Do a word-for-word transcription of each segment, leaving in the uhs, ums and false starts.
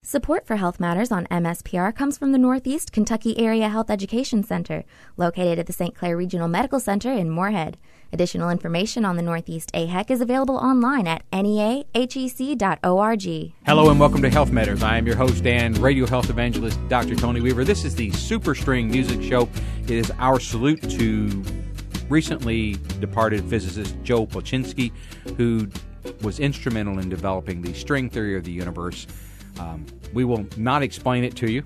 Support for Health Matters on M S P R comes from the Northeast Kentucky Area Health Education Center, located at the Saint Clair Regional Medical Center in Moorhead. Additional information on the Northeast A H E C is available online at N E A H E C dot org. Hello and welcome to Health Matters. I am your host and radio health evangelist, Doctor Tony Weaver. This is the Super String Music Show. It is our salute to recently departed physicist Joe Polchinski, who was instrumental in developing the string theory of the universe. Um, we will not explain it to you.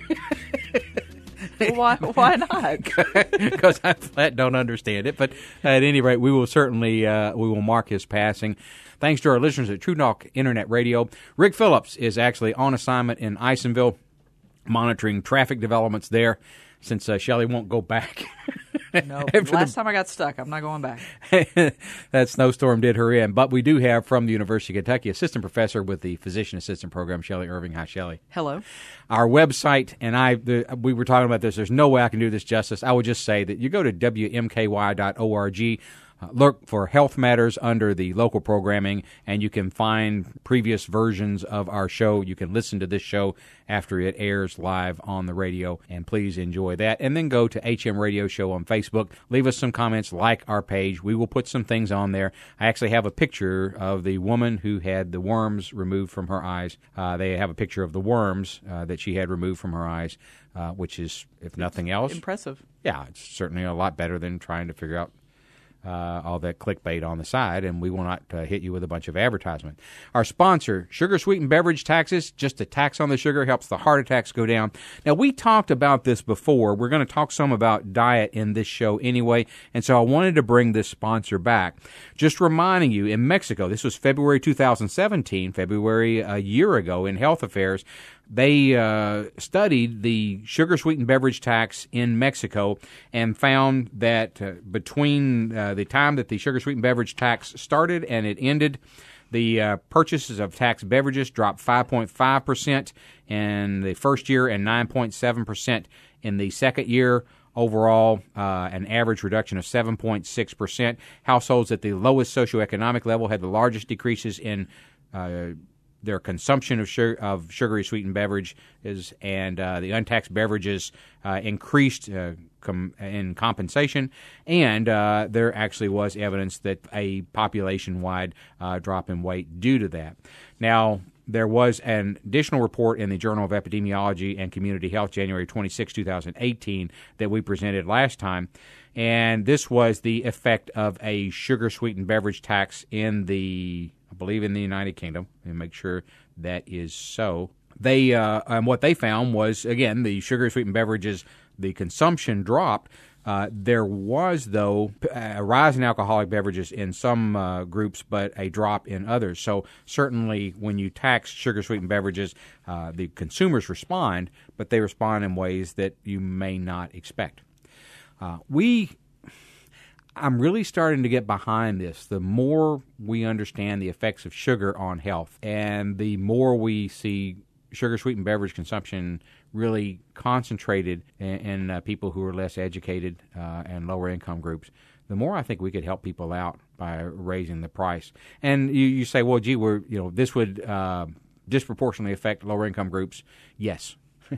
Why, why not? Because I flat don't understand it. But at any rate, we will certainly uh, we will mark his passing. Thanks to our listeners at True Talk Internet Radio. Rick Phillips is actually on assignment in Isonville, monitoring traffic developments there, since uh, Shelley won't go back. No, last the, time I got stuck, I'm not going back. That snowstorm did her in. But we do have from the University of Kentucky, assistant professor with the physician assistant program, Shelley Irving. Hi, Shelley. Hello. Our website, and I, the, we were talking about this. There's no way I can do this justice. I would just say that you go to W M K Y dot org. Uh, look for Health Matters under the local programming, and you can find previous versions of our show. You can listen to this show after it airs live on the radio, and please enjoy that. And then go to H M Radio Show on Facebook. Leave us some comments, like our page. We will put some things on there. I actually have a picture of the woman who had the worms removed from her eyes. Uh, they have a picture of the worms uh, that she had removed from her eyes, uh, which is, if nothing else, impressive. Yeah, it's certainly a lot better than trying to figure out Uh, all that clickbait on the side, and we will not uh, hit you with a bunch of advertisement. Our sponsor, sugar-sweetened beverage taxes. Just a tax on the sugar helps the heart attacks go down. Now, we talked about this before. We're going to talk some about diet in this show anyway, and so I wanted to bring this sponsor back. Just reminding you, in Mexico, this was February two thousand seventeen, February a year ago in Health Affairs, they uh, studied the sugar-sweetened beverage tax in Mexico and found that uh, between uh, the time that the sugar-sweetened beverage tax started and it ended, the uh, purchases of taxed beverages dropped five point five percent in the first year and nine point seven percent in the second year. Overall, uh, an average reduction of seven point six percent. Households at the lowest socioeconomic level had the largest decreases in uh their consumption of, sugar, of sugary sweetened beverages, and uh, the untaxed beverages uh, increased uh, com- in compensation, and uh, there actually was evidence that a population-wide uh, drop in weight due to that. Now, there was an additional report in the Journal of Epidemiology and Community Health, January twenty-sixth, twenty eighteen, that we presented last time, and this was the effect of a sugar-sweetened beverage tax in the I believe in the United Kingdom, and make sure that is so. They uh, and what they found was, again, the sugar-sweetened beverages, the consumption dropped. Uh, there was, though, a rise in alcoholic beverages in some uh, groups, but a drop in others. So certainly when you tax sugar-sweetened beverages, uh, the consumers respond, but they respond in ways that you may not expect. Uh, we... I'm really starting to get behind this. The more we understand the effects of sugar on health, and the more we see sugar-sweetened beverage consumption really concentrated in, in uh, people who are less educated uh, and lower-income groups, the more I think we could help people out by raising the price. And you, you say, well, gee, we're you know this would uh, disproportionately affect lower-income groups. Yes,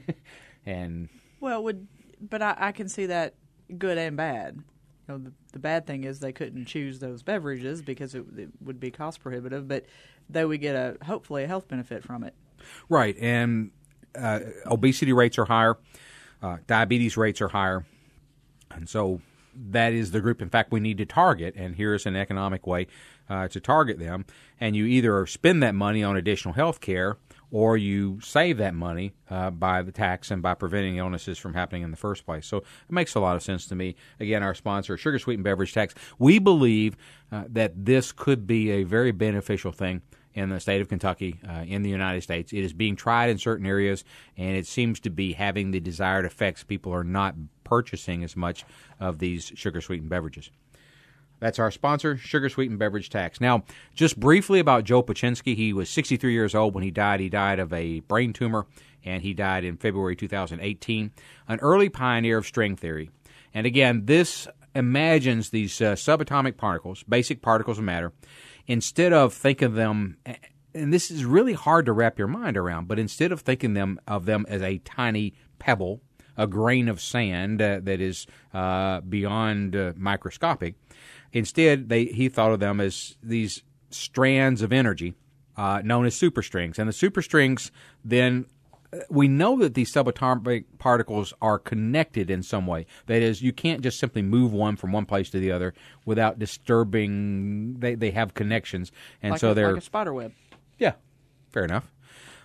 and well, would but I, I can see that good and bad. You know, the, the bad thing is they couldn't choose those beverages because it, it would be cost prohibitive, but they would get a hopefully a health benefit from it. Right, and uh, obesity rates are higher, uh, diabetes rates are higher, and so that is the group, in fact, we need to target, and here's an economic way uh, to target them. And you either spend that money on additional health care, or you save that money uh, by the tax and by preventing illnesses from happening in the first place. So it makes a lot of sense to me. Again, our sponsor, Sugar Sweetened Beverage Tax. We believe uh, that this could be a very beneficial thing in the state of Kentucky, uh, in the United States. It is being tried in certain areas, and it seems to be having the desired effects. People are not purchasing as much of these sugar-sweetened beverages. That's our sponsor, Sugar Sweetened Beverage Tax. Now, just briefly about Joe Polchinski. He was sixty-three years old when he died. He died of a brain tumor, and he died in February two thousand eighteen. An early pioneer of string theory. And again, this imagines these uh, subatomic particles, basic particles of matter. Instead of thinking of them and this is really hard to wrap your mind around, but instead of thinking them of them as a tiny pebble, a grain of sand uh, that is uh, beyond uh, microscopic, instead they he thought of them as these strands of energy uh, known as superstrings. And the superstrings then, we know that these subatomic particles are connected in some way. That is, you can't just simply move one from one place to the other without disturbing. They they have connections, and like so a, they're like a spider web. Yeah, fair enough.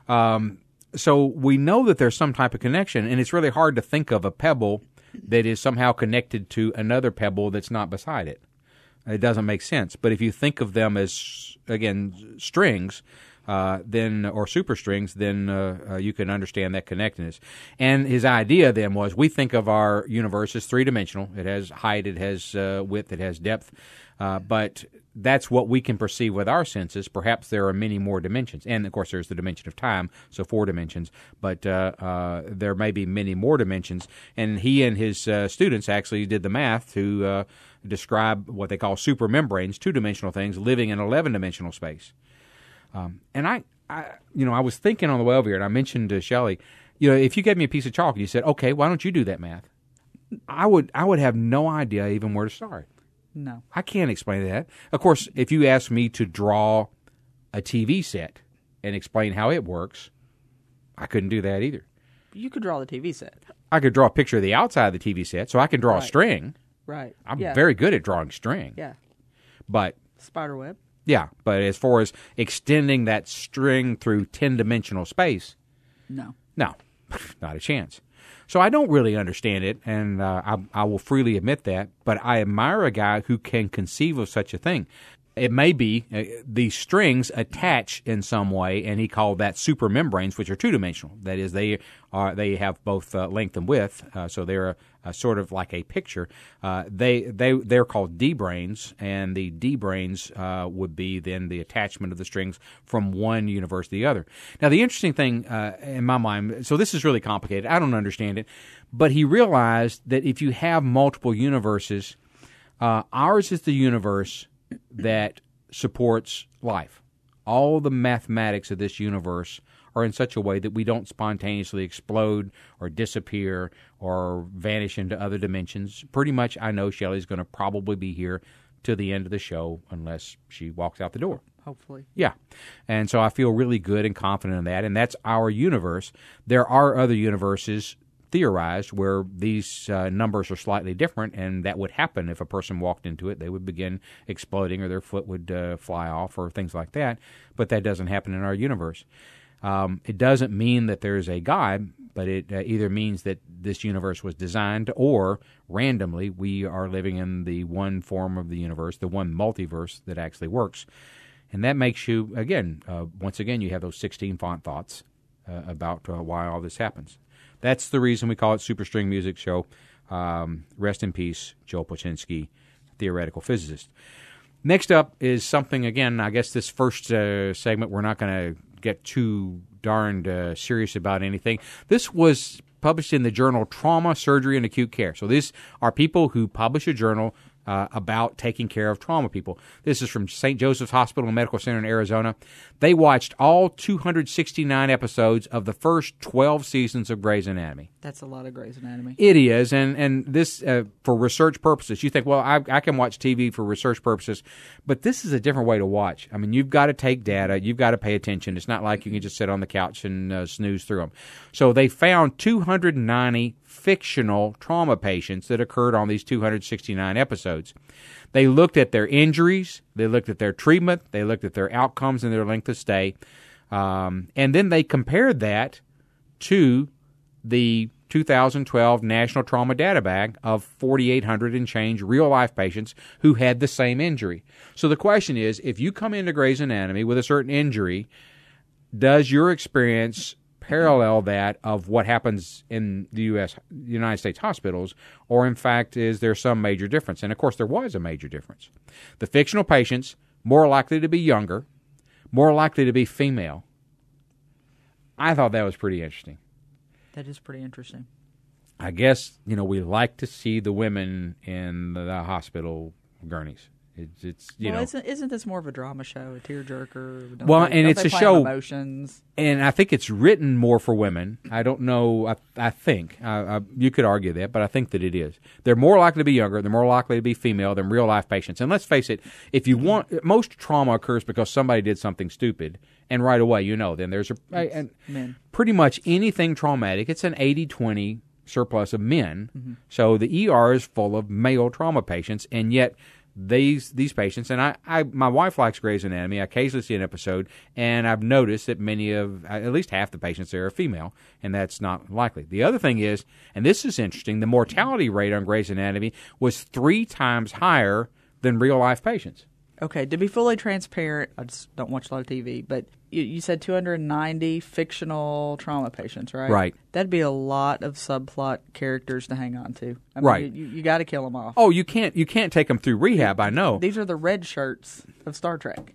Um, so we know that there's some type of connection, and it's really hard to think of a pebble that is somehow connected to another pebble that's not beside it. It doesn't make sense. But if you think of them as, again, strings, uh, then or superstrings, then uh, uh, you can understand that connectedness. And his idea then was, we think of our universe as three-dimensional. It has height, it has uh, width, it has depth. Uh, but that's what we can perceive with our senses. Perhaps there are many more dimensions. And, of course, there's the dimension of time, so four dimensions. But uh, uh, there may be many more dimensions. And he and his uh, students actually did the math to uh, describe what they call supermembranes, two-dimensional things, living in eleven-dimensional space. Um, and I, I, you know, I was thinking on the way over here, and I mentioned to Shelley, you know, if you gave me a piece of chalk and you said, okay, why don't you do that math? I would, I would have no idea even where to start. No. I can't explain that. Of course, if you ask me to draw a T V set and explain how it works, I couldn't do that either. You could draw the T V set. I could draw a picture of the outside of the T V set, so I can draw Right. a string. Right. I'm yeah. very good at drawing string. Yeah. But, Spider web. yeah, but as far as extending that string through ten-dimensional space, No. no, not a chance. So I don't really understand it, and uh, I, I will freely admit that, but I admire a guy who can conceive of such a thing. It may be uh, these strings attach in some way, and he called that supermembranes, which are two-dimensional. That is, they are they have both uh, length and width, uh, so they're a, a sort of like a picture. Uh, they they they're called D-branes, and the D-branes uh, would be then the attachment of the strings from one universe to the other. Now, the interesting thing uh, in my mind, so this is really complicated. I don't understand it, but he realized that if you have multiple universes, uh, ours is the universe that supports life. All the mathematics of this universe are in such a way that we don't spontaneously explode or disappear or vanish into other dimensions. Pretty much, I know Shelley's going to probably be here to the end of the show unless she walks out the door. Hopefully. Yeah. And so I feel really good and confident in that, and that's our universe. There are other universes theorized where these uh, numbers are slightly different, and that would happen if a person walked into it. They would begin exploding, or their foot would uh, fly off, or things like that. But that doesn't happen in our universe. Um, it doesn't mean that there's a God, but it uh, either means that this universe was designed, or randomly we are living in the one form of the universe, the one multiverse that actually works. And that makes you, again, uh, once again, you have those sixteen font thoughts uh, about uh, why all this happens. That's the reason we call it Superstring Music Show. Um, rest in peace, Joe Pochinski, theoretical physicist. Next up is something, again, I guess this first uh, segment, we're not going to get too darned uh, serious about anything. This was published in the journal Trauma, Surgery, and Acute Care. So these are people who publish a journal Uh, about taking care of trauma people. This is from Saint Joseph's Hospital and Medical Center in Arizona. They watched all two hundred sixty-nine episodes of the first twelve seasons of Grey's Anatomy. That's a lot of Grey's Anatomy. It is, and, and this, uh, for research purposes, you think, well, I, I can watch T V for research purposes, but this is a different way to watch. I mean, you've got to take data, you've got to pay attention. It's not like you can just sit on the couch and uh, snooze through them. So they found two hundred ninety fictional trauma patients that occurred on these two hundred sixty-nine episodes. They looked at their injuries, they looked at their treatment, they looked at their outcomes and their length of stay, um, and then they compared that to the two thousand twelve National Trauma Data Bank of forty-eight hundred and change real-life patients who had the same injury. So the question is, if you come into Grey's Anatomy with a certain injury, does your experience parallel that of what happens in the U S United States hospitals, or in fact is there some major difference? And of course there was a major difference. The fictional patients, more likely to be younger, more likely to be female. I thought that was pretty interesting. That is pretty interesting. I guess, you know, we like to see the women in the hospital gurneys. It's, it's you well, know, isn't, isn't this more of a drama show, a tearjerker? Don't well, they, and don't it's they a play show, on emotions. And I think it's written more for women. I don't know. I, I think I, I, you could argue that, but I think that it is. They're more likely to be younger. They're more likely to be female than real life patients. And let's face it, if you want, most trauma occurs because somebody did something stupid, and right away you know. Then there's a and men. Pretty much anything traumatic. It's an eighty twenty surplus of men. Mm-hmm. So the E R is full of male trauma patients, and yet these these patients, and I, I my wife likes Grey's Anatomy. I occasionally see an episode, and I've noticed that many of, at least half the patients there are female, and that's not likely. The other thing is, and this is interesting, the mortality rate on Grey's Anatomy was three times higher than real-life patients. Okay, to be fully transparent, I just don't watch a lot of T V, but you, you said two hundred ninety fictional trauma patients, right? Right. That'd be a lot of subplot characters to hang on to. I mean, Right. You, you got to kill them off. Oh, you can't you can't take them through rehab, I know. These are the red shirts of Star Trek.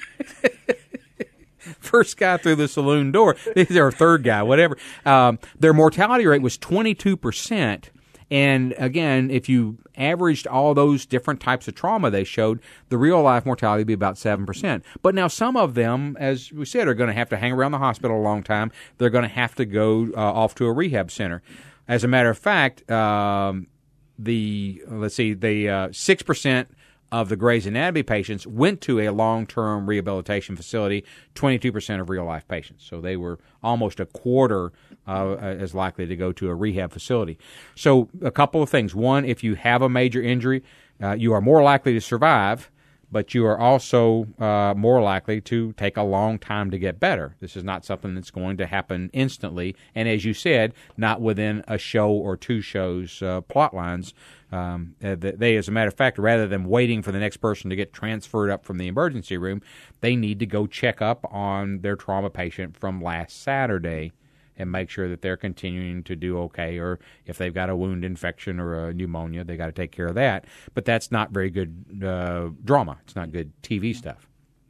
First guy through the saloon door. These are third guy, whatever. Um, their mortality rate was twenty-two percent. And again, if you averaged all those different types of trauma they showed, the real-life mortality would be about seven percent. But now some of them, as we said, are going to have to hang around the hospital a long time. They're going to have to go uh, off to a rehab center. As a matter of fact, um, the let's see, the uh, six percent of the Grey's Anatomy patients went to a long-term rehabilitation facility, twenty-two percent of real-life patients. So they were almost a quarter uh, as likely to go to a rehab facility. So a couple of things. One, if you have a major injury, uh, you are more likely to survive, but you are also uh, more likely to take a long time to get better. This is not something that's going to happen instantly. And as you said, not within a show or two shows uh, plot lines. Um, they, as a matter of fact, rather than waiting for the next person to get transferred up from the emergency room, they need to go check up on their trauma patient from last Saturday and make sure that they're continuing to do okay, or if they've got a wound infection or a pneumonia, they got to take care of that. But that's not very good uh, drama. It's not good T V stuff.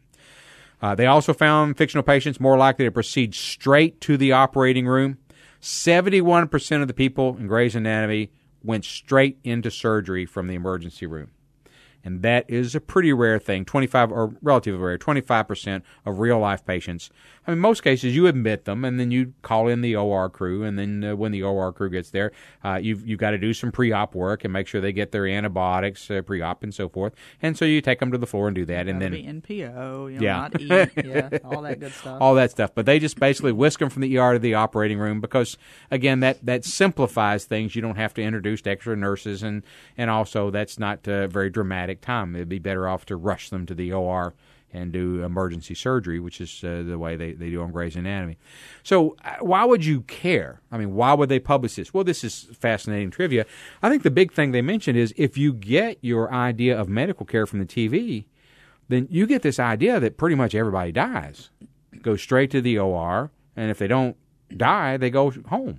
Uh, they also found fictional patients more likely to proceed straight to the operating room. seventy-one percent of the people in Grey's Anatomy went straight into surgery from the emergency room. And that is a pretty rare thing, twenty-five or relatively rare, twenty-five percent of real-life patients. I mean, in most cases, you admit them, and then you call in the O R crew, and then uh, when the O R crew gets there, uh, you've, you've got to do some pre-op work and make sure they get their antibiotics uh, pre-op and so forth. And so you take them to the floor and do that. And then be N P O, you know, yeah. not eat, yeah, all that good stuff. All that stuff. But they just basically whisk them from the E R to the operating room because, again, that, that simplifies things. You don't have to introduce extra nurses, and, and also that's not uh, very dramatic time. It'd be better off to rush them to the O R and do emergency surgery, which is uh, the way they, they do on Grey's Anatomy. So uh, why would you care? I mean, why would they publish this? Well, this is fascinating trivia. I think the big thing they mentioned is if you get your idea of medical care from the T V, then you get this idea that pretty much everybody dies. Go straight to the O R, and if they don't die, they go home.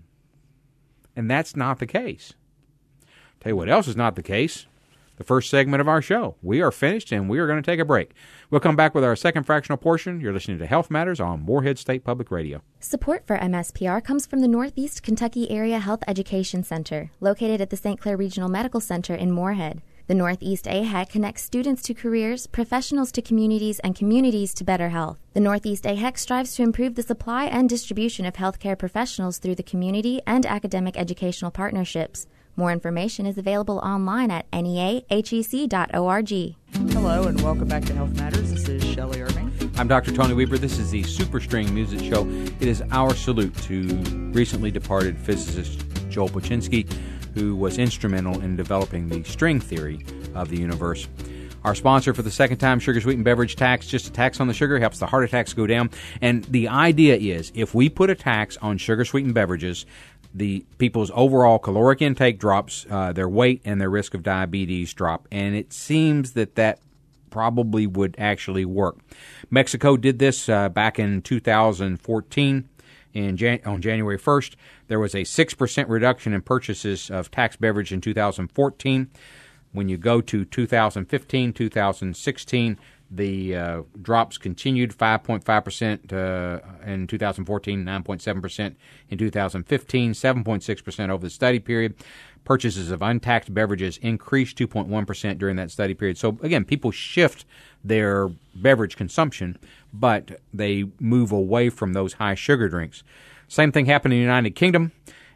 And that's not the case. Tell you what else is not the case. The first segment of our show. We are finished, and we are going to take a break. We'll come back with our second fractional portion. You're listening to Health Matters on Morehead State Public Radio. Support for M S P R comes from the Northeast Kentucky Area Health Education Center, located at the Saint Clair Regional Medical Center in Morehead. The Northeast A H E C connects students to careers, professionals to communities, and communities to better health. The Northeast A H E C strives to improve the supply and distribution of healthcare professionals through the community and academic educational partnerships. More information is available online at N E A H E C dot org. Hello, and welcome back to Health Matters. This is Shelley Irving. I'm Doctor Tony Weber. This is the Super String Music Show. It is our salute to recently departed physicist Joel Paczynski, who was instrumental in developing the string theory of the universe. Our sponsor for the second time, Sugar Sweetened Beverage Tax. Just a tax on the sugar helps the heart attacks go down. And the idea is if we put a tax on sugar-sweetened beverages, the people's overall caloric intake drops, uh, their weight and their risk of diabetes drop. And it seems that that probably would actually work. Mexico did this uh, back in two thousand fourteen. In Jan- on January first, there was a six percent reduction in purchases of tax beverage in two thousand fourteen. When you go to two thousand fifteen, two thousand sixteen, The uh, drops continued five point five percent uh, in two thousand fourteen, nine point seven percent in two thousand fifteen, seven point six percent over the study period. Purchases of untaxed beverages increased two point one percent during that study period. So, again, people shift their beverage consumption, but they move away from those high sugar drinks. Same thing happened in the United Kingdom,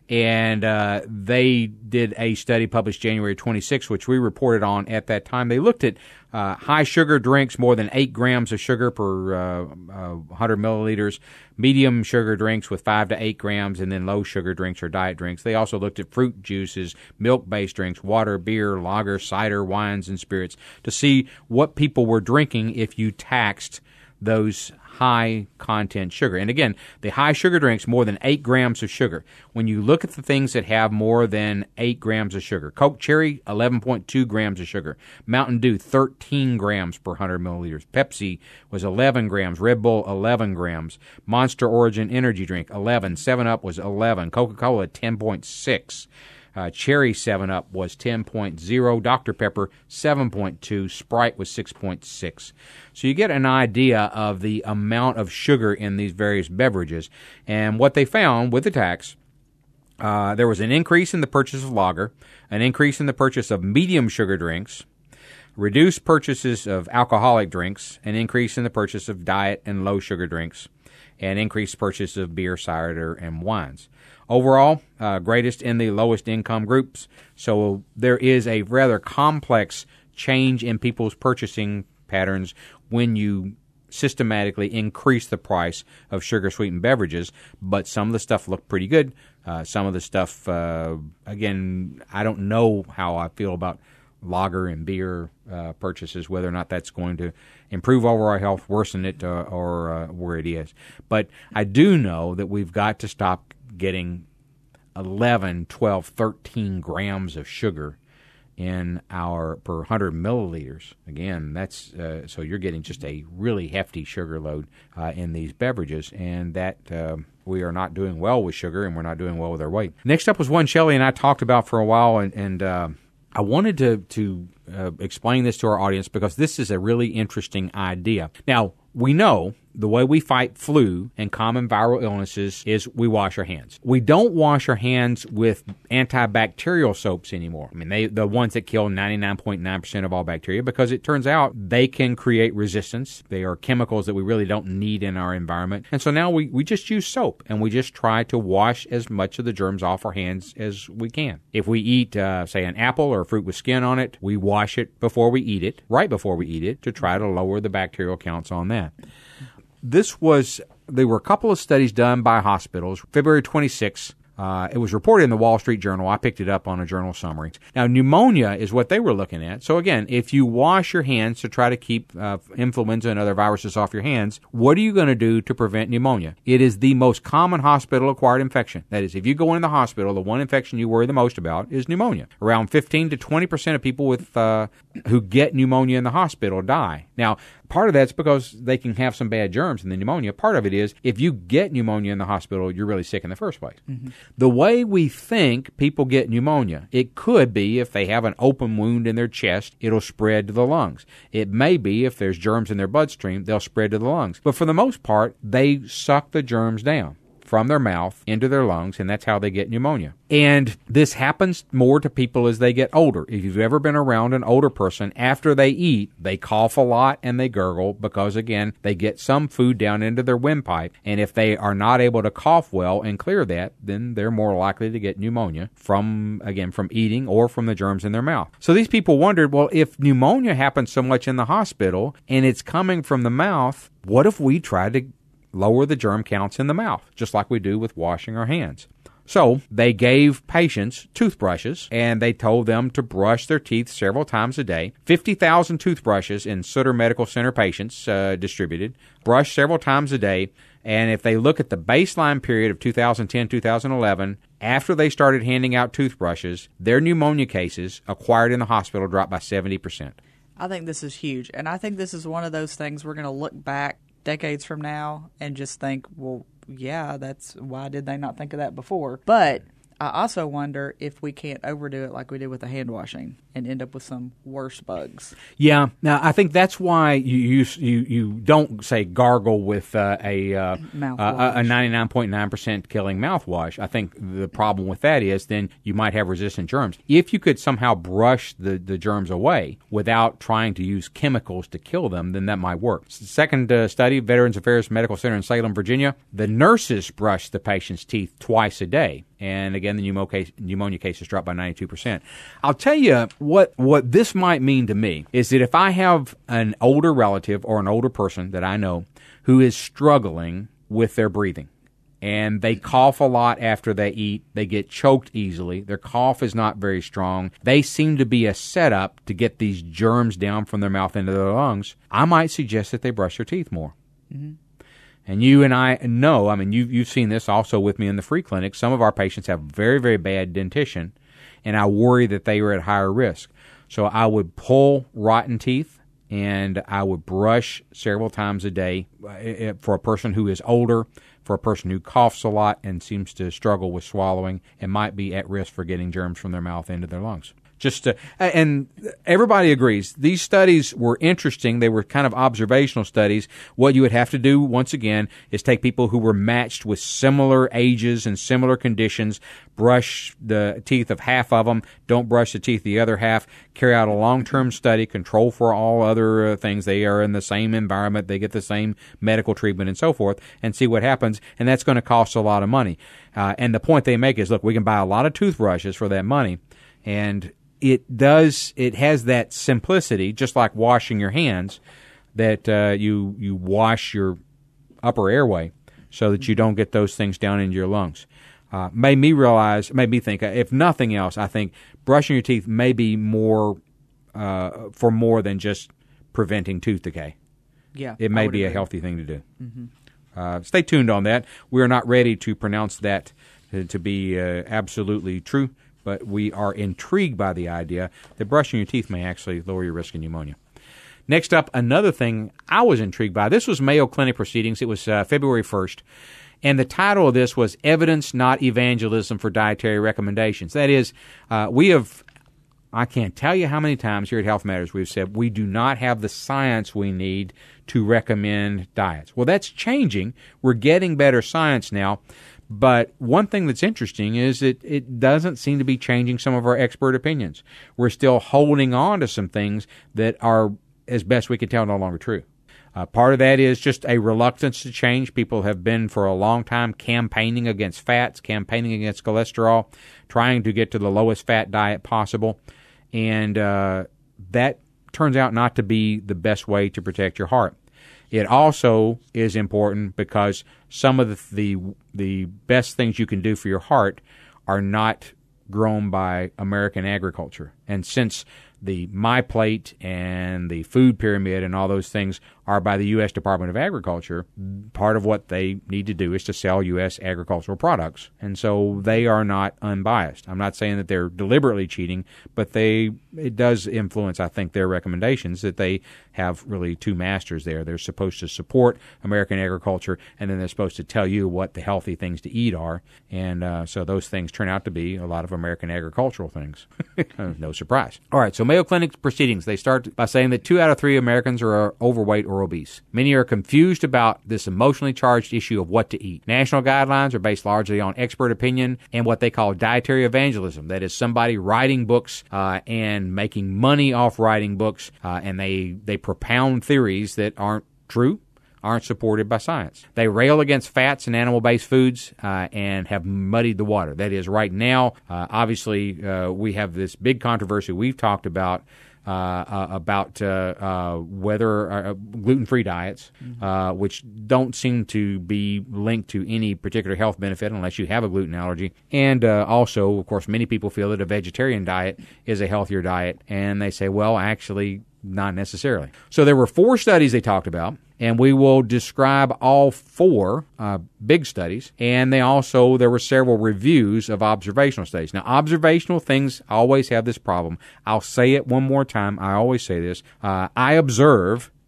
and uh, they did a study published January twenty-sixth, which we reported on at that time. They looked at uh, high sugar drinks, more than eight grams of sugar per uh, uh, one hundred milliliters, medium sugar drinks with five to eight grams, and then low sugar drinks or diet drinks. They also looked at fruit juices, milk-based drinks, water, beer, lager, cider, wines, and spirits to see what people were drinking if you taxed those high content sugar. And again, the high sugar drinks, more than eight grams of sugar. When you look at the things that have more than eight grams of sugar, Coke Cherry, eleven point two grams of sugar. Mountain Dew, thirteen grams per one hundred milliliters. Pepsi was eleven grams. Red Bull, eleven grams. Monster Origin Energy Drink, eleven. seven up was eleven. Coca-Cola, ten point six. Uh, Cherry seven up was ten point oh. Doctor Pepper, seven point two. Sprite was six point six. So you get an idea of the amount of sugar in these various beverages. And what they found with the tax, uh, there was an increase in the purchase of lager, an increase in the purchase of medium sugar drinks, reduced purchases of alcoholic drinks, an increase in the purchase of diet and low sugar drinks, and increased purchase of beer, cider, and wines. Overall, uh, greatest in the lowest income groups. So there is a rather complex change in people's purchasing patterns when you systematically increase the price of sugar-sweetened beverages. But some of the stuff looked pretty good. Uh, some of the stuff, uh, again, I don't know how I feel about lager and beer uh, purchases, whether or not that's going to improve overall health, worsen it, uh, or uh, where it is. But I do know that we've got to stop getting eleven, twelve, thirteen grams of sugar in our per one hundred milliliters. Again, that's uh, so you're getting just a really hefty sugar load uh, in these beverages, and that uh, we are not doing well with sugar, and we're not doing well with our weight. Next up was one Shelley and I talked about for a while, and, and uh, I wanted to, to uh, explain this to our audience because this is a really interesting idea. Now, we know the way we fight flu and common viral illnesses is we wash our hands. We don't wash our hands with antibacterial soaps anymore. I mean, they the ones that kill ninety-nine point nine percent of all bacteria, because it turns out they can create resistance. They are chemicals that we really don't need in our environment. And so now we, we just use soap, and we just try to wash as much of the germs off our hands as we can. If we eat, uh, say, an apple or a fruit with skin on it, we wash it before we eat it, right before we eat it, to try to lower the bacterial counts on that. This was, there were a couple of studies done by hospitals. February twenty-sixth, uh, it was reported in the Wall Street Journal. I picked it up on a journal summary. Now, pneumonia is what they were looking at. So again, if you wash your hands to try to keep uh, influenza and other viruses off your hands, what are you going to do to prevent pneumonia? It is the most common hospital-acquired infection. That is, if you go in the hospital, the one infection you worry the most about is pneumonia. Around fifteen to twenty percent of people with uh, who get pneumonia in the hospital die. Now, part of that's because they can have some bad germs in the pneumonia. Part of it is if you get pneumonia in the hospital, you're really sick in the first place. Mm-hmm. The way we think people get pneumonia, it could be if they have an open wound in their chest, it'll spread to the lungs. It may be if there's germs in their bloodstream, they'll spread to the lungs. But for the most part, they suck the germs down from their mouth into their lungs, and that's how they get pneumonia. And this happens more to people as they get older. If you've ever been around an older person, after they eat, they cough a lot and they gurgle because, again, they get some food down into their windpipe. And if they are not able to cough well and clear that, then they're more likely to get pneumonia from, again, from eating or from the germs in their mouth. So these people wondered, well, if pneumonia happens so much in the hospital and it's coming from the mouth, what if we tried to lower the germ counts in the mouth, just like we do with washing our hands? So they gave patients toothbrushes, and they told them to brush their teeth several times a day. fifty thousand toothbrushes in Sutter Medical Center patients uh, distributed, brushed several times a day. And if they look at the baseline period of two thousand ten to two thousand eleven, after they started handing out toothbrushes, their pneumonia cases acquired in the hospital dropped by seventy percent. I think this is huge. And I think this is one of those things we're going to look back decades from now and just think, well, yeah, that's why did they not think of that before? But I also wonder if we can't overdo it like we did with the hand washing and end up with some worse bugs. Yeah. Now, I think that's why you you you, you don't say gargle with uh, a, uh, a a ninety-nine point nine percent killing mouthwash. I think the problem with that is then you might have resistant germs. If you could somehow brush the, the germs away without trying to use chemicals to kill them, then that might work. Second uh, study, Veterans Affairs Medical Center in Salem, Virginia, the nurses brushed the patient's teeth twice a day. And again, the pneumo case, pneumonia cases dropped by ninety-two percent. I'll tell you what, what this might mean to me is that if I have an older relative or an older person that I know who is struggling with their breathing, and they cough a lot after they eat, they get choked easily, their cough is not very strong, they seem to be a setup to get these germs down from their mouth into their lungs, I might suggest that they brush their teeth more. Mm-hmm. And you and I know, I mean, you've, you've seen this also with me in the free clinic. Some of our patients have very, very bad dentition, and I worry that they are at higher risk. So I would pull rotten teeth, and I would brush several times a day for a person who is older, for a person who coughs a lot and seems to struggle with swallowing and might be at risk for getting germs from their mouth into their lungs. Just to, and everybody agrees these studies were interesting. They were kind of observational studies. What you would have to do, once again, is take people who were matched with similar ages and similar conditions, brush the teeth of half of them, don't brush the teeth of the other half, carry out a long-term study, control for all other uh, things. They are in the same environment, they get the same medical treatment and so forth, and see what happens, and that's going to cost a lot of money. Uh, and the point they make is, look, we can buy a lot of toothbrushes for that money, and it does, it has that simplicity, just like washing your hands, that uh, you you wash your upper airway so that you don't get those things down into your lungs. Uh, made me realize, made me think, if nothing else, I think brushing your teeth may be more, uh, for more than just preventing tooth decay. Yeah, it may be agree. a healthy thing to do. Mm-hmm. Uh, stay tuned on that. We are not ready to pronounce that to, to be uh, absolutely true, but we are intrigued by the idea that brushing your teeth may actually lower your risk of pneumonia. Next up, another thing I was intrigued by. This was Mayo Clinic Proceedings. It was uh, February first, and the title of this was Evidence, Not Evangelism for Dietary Recommendations. That is, uh, we have, I can't tell you how many times here at Health Matters we've said we do not have the science we need to recommend diets. Well, that's changing. We're getting better science now. But one thing that's interesting is that it doesn't seem to be changing some of our expert opinions. We're still holding on to some things that are, as best we can tell, no longer true. Uh, part of that is just a reluctance to change. People have been for a long time campaigning against fats, campaigning against cholesterol, trying to get to the lowest fat diet possible. And uh, that turns out not to be the best way to protect your heart. It also is important because some of the, the the best things you can do for your heart are not grown by American agriculture. And since the MyPlate and the food pyramid and all those things are by the U S Department of Agriculture, part of what they need to do is to sell U S agricultural products. And so they are not unbiased. I'm not saying that they're deliberately cheating, but they it does influence, I think, their recommendations that they have really two masters there. They're supposed to support American agriculture, and then they're supposed to tell you what the healthy things to eat are. And uh, so those things turn out to be a lot of American agricultural things. No surprise. All right, so Mayo Clinic Proceedings, they start by saying that two out of three Americans are overweight or obese. Many are confused about this emotionally charged issue of what to eat. National guidelines are based largely on expert opinion and what they call dietary evangelism. That is somebody writing books uh, and making money off writing books, uh, and they, they propound theories that aren't true, aren't supported by science. They rail against fats and animal-based foods uh, and have muddied the water. That is, right now, uh, obviously, uh, we have this big controversy we've talked about uh, uh, about uh, uh, whether uh, gluten-free diets, mm-hmm. uh, which don't seem to be linked to any particular health benefit unless you have a gluten allergy. And uh, also, of course, many people feel that a vegetarian diet is a healthier diet, and they say, well, actually, not necessarily. So there were four studies they talked about, and we will describe all four uh, big studies. And they also, there were several reviews of observational studies. Now, observational things always have this problem. I'll say it one more time. I always say this. Uh, I observe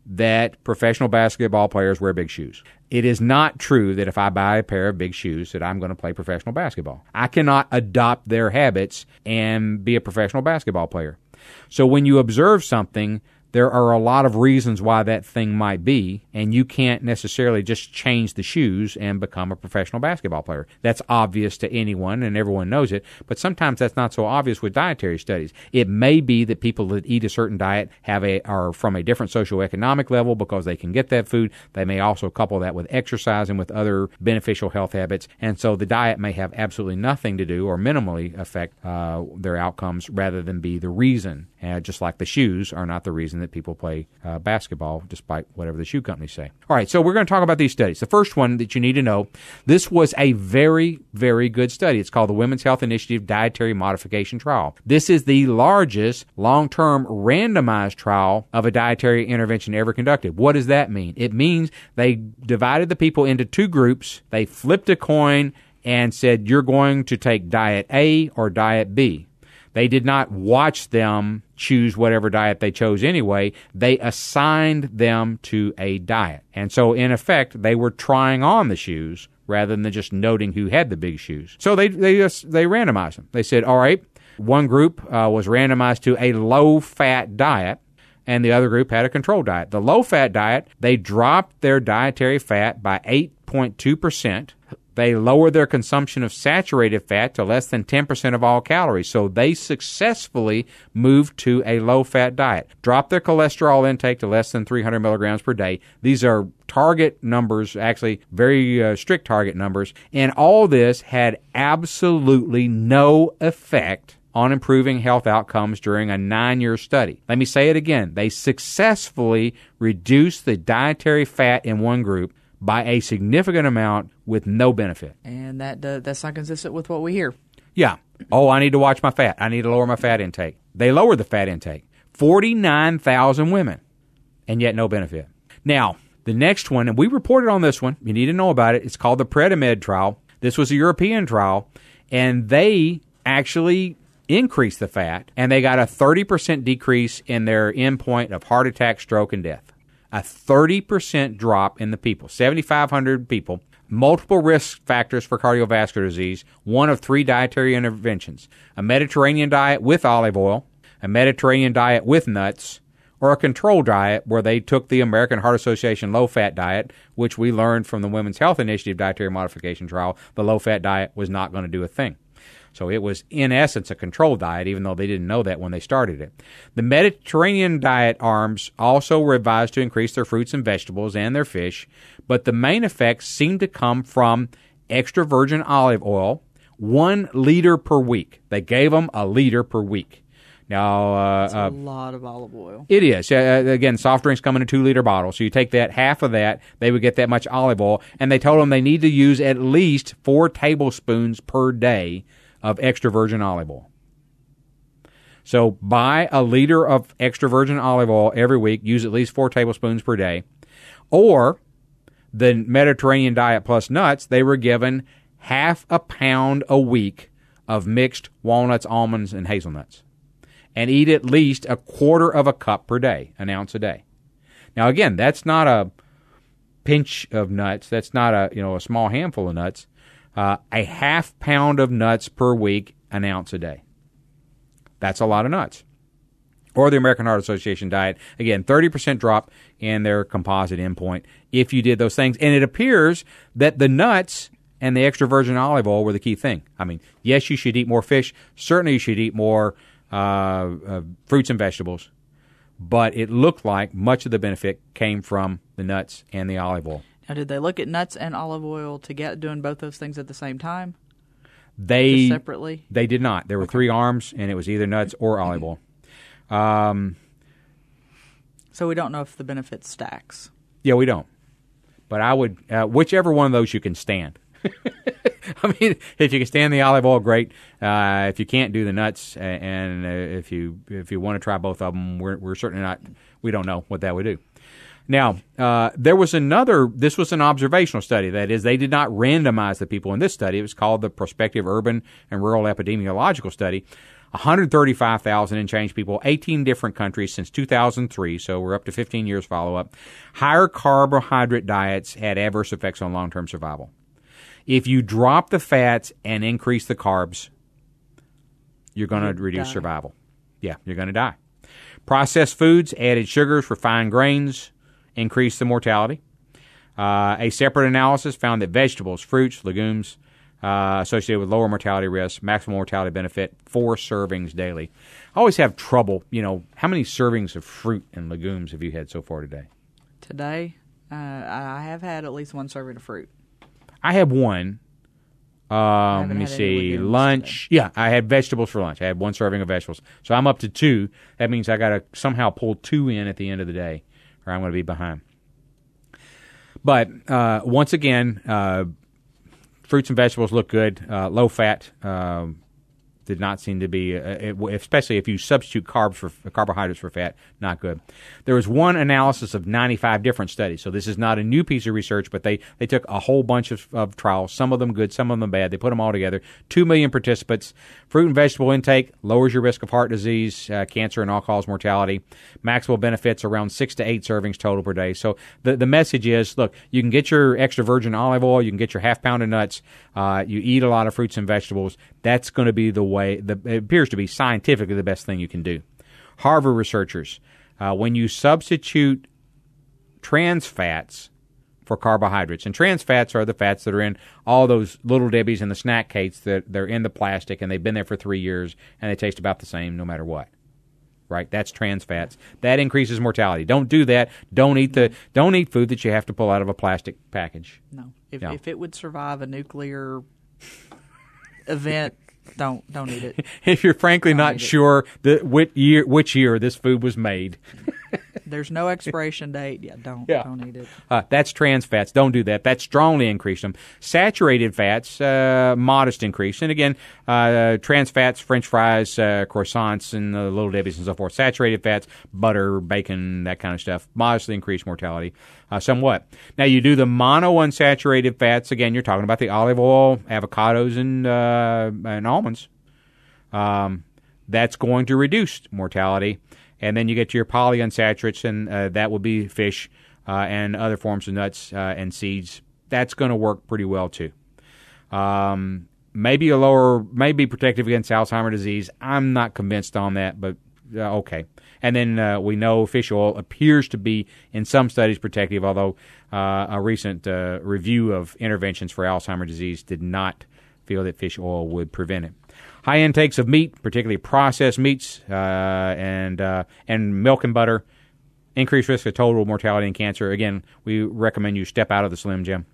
that professional basketball players wear big shoes. It is not true that if I buy a pair of big shoes that I'm going to play professional basketball. I cannot adopt their habits and be a professional basketball player. So when you observe something, there are a lot of reasons why that thing might be, and you can't necessarily just change the shoes and become a professional basketball player. That's obvious to anyone, and everyone knows it, but sometimes that's not so obvious with dietary studies. It may be that people that eat a certain diet have a are from a different socioeconomic level because they can get that food. They may also couple that with exercise and with other beneficial health habits, and so the diet may have absolutely nothing to do or minimally affect uh, their outcomes rather than be the reason, uh, just like the shoes are not the reason that people play uh, basketball, despite whatever the shoe companies say. All right, so we're going to talk about these studies. The first one that you need to know, this was a very, very good study. It's called the Women's Health Initiative Dietary Modification Trial. This is the largest long-term randomized trial of a dietary intervention ever conducted. What does that mean? It means they divided the people into two groups. They flipped a coin and said, you're going to take diet A or diet B. They did not watch them choose whatever diet they chose anyway. They assigned them to a diet. And so, in effect, they were trying on the shoes rather than just noting who had the big shoes. So they they just, they randomized them. They said, all right, one group uh, was randomized to a low-fat diet, and the other group had a control diet. The low-fat diet, they dropped their dietary fat by eight point two percent. They lowered their consumption of saturated fat to less than ten percent of all calories. So they successfully moved to a low-fat diet. Dropped their cholesterol intake to less than three hundred milligrams per day. These are target numbers, actually very uh, strict target numbers. And all this had absolutely no effect on improving health outcomes during a nine-year study. Let me say it again. They successfully reduced the dietary fat in one group by a significant amount with no benefit. And that uh, that's not consistent with what we hear. Yeah. Oh, I need to watch my fat. I need to lower my fat intake. They lowered the fat intake. forty-nine thousand women, and yet no benefit. Now, the next one, and we reported on this one. You need to know about it. It's called the Predimed trial. This was a European trial, and they actually increased the fat, and they got a thirty percent decrease in their endpoint of heart attack, stroke, and death. A thirty percent drop in the people, seventy-five hundred people, multiple risk factors for cardiovascular disease, one of three dietary interventions, a Mediterranean diet with olive oil, a Mediterranean diet with nuts, or a control diet where they took the American Heart Association low-fat diet, which we learned from the Women's Health Initiative Dietary Modification Trial. The low-fat diet was not going to do a thing. So it was, in essence, a control diet, even though they didn't know that when they started it. The Mediterranean diet arms also were advised to increase their fruits and vegetables and their fish, but the main effects seemed to come from extra virgin olive oil, one liter per week. They gave them a liter per week. Now, uh, That's a uh, lot of olive oil. It is. Uh, again, soft drinks come in a two-liter bottle. So you take that, half of that, they would get that much olive oil, and they told them they need to use at least four tablespoons per day of extra virgin olive oil. So buy a liter of extra virgin olive oil every week, use at least four tablespoons per day. Or the Mediterranean diet plus nuts, they were given half a pound a week of mixed walnuts, almonds, and hazelnuts. And eat at least a quarter of a cup per day, an ounce a day. Now again, that's not a pinch of nuts. That's not a, you know, a small handful of nuts. Uh, a half pound of nuts per week, an ounce a day. That's a lot of nuts. Or the American Heart Association diet. Again, thirty percent drop in their composite endpoint if you did those things. And it appears that the nuts and the extra virgin olive oil were the key thing. I mean, yes, you should eat more fish. Certainly you should eat more uh, uh, fruits and vegetables. But it looked like much of the benefit came from the nuts and the olive oil. Now, did they look at nuts and olive oil together, doing both those things at the same time? They Just separately? They did not. There were okay. three arms, and it was either nuts or olive oil. Um, so we don't know if the benefit stacks. Yeah, we don't. But I would, uh, whichever one of those you can stand. I mean, if you can stand the olive oil, great. Uh, if you can't do the nuts, and uh, if you if you want to try both of them, we're we're certainly not. We don't know what that would do. Now, uh, there was another, this was an observational study. That is, they did not randomize the people in this study. It was called the Prospective Urban and Rural Epidemiological Study. one hundred thirty-five thousand and change people, eighteen different countries since two thousand three, so we're up to fifteen years follow-up. Higher carbohydrate diets had adverse effects on long-term survival. If you drop the fats and increase the carbs, you're going to reduce die. survival. Yeah, you're going to die. Processed foods, added sugars, refined grains, increase the mortality. Uh, a separate analysis found that vegetables, fruits, legumes uh, associated with lower mortality risk, maximum mortality benefit, four servings daily. I always have trouble, you know, how many servings of fruit and legumes have you had so far today? Today, uh, I have had at least one serving of fruit. I have one. Um, let me had any see. legumes Lunch. Yeah, I had vegetables for lunch. I had one serving of vegetables. So I'm up to two. That means I got to somehow pull two in at the end of the day, or I'm going to be behind. But uh, once again, uh, fruits and vegetables look good. Uh, low fat uh, did not seem to be, uh, it, especially if you substitute carbs for carbohydrates for fat, not good. There was one analysis of ninety-five different studies. So this is not a new piece of research, but they, they took a whole bunch of, of trials, some of them good, some of them bad. They put them all together. Two million participants. Fruit and vegetable intake lowers your risk of heart disease, uh, cancer, and all-cause mortality. Maximal benefits around six to eight servings total per day. So the, the message is, look, you can get your extra virgin olive oil, you can get your half pound of nuts, uh, you eat a lot of fruits and vegetables. That's going to be the way, the, it appears to be scientifically the best thing you can do. Harvard researchers, uh, when you substitute trans fats for carbohydrates, and trans fats are the fats that are in all those Little Debbies and the snack cakes that they're in the plastic and they've been there for three years and they taste about the same no matter what. Right? That's trans fats. That increases mortality. Don't do that. Don't eat the don't eat food that you have to pull out of a plastic package. No. If No. if it would survive a nuclear event, don't don't eat it. If you're frankly Don't not eat it. sure the which year which year this food was made. There's no expiration date. Yeah, don't Yeah. don't eat it. Uh, that's trans fats. Don't do that. That strongly increase them. Saturated fats, uh, modest increase. And again, uh, trans fats, French fries, uh, croissants, and uh, Little Debbies and so forth. Saturated fats, butter, bacon, that kind of stuff. Modestly increased mortality, uh, somewhat. Now, you do the monounsaturated fats. Again, you're talking about the olive oil, avocados, and, uh, and almonds. Um, that's going to reduce mortality. And then you get to your polyunsaturates, and uh, that would be fish uh, and other forms of nuts uh, and seeds. That's going to work pretty well too. Um, maybe a lower, maybe protective against Alzheimer's disease. I'm not convinced on that, but uh, okay. And then uh, we know fish oil appears to be, in some studies, protective, although uh, a recent uh, review of interventions for Alzheimer's disease did not feel that fish oil would prevent it. High intakes of meat, particularly processed meats, uh, and uh, and milk and butter, increased risk of total mortality and cancer. Again, we recommend you step out of the Slim Jim.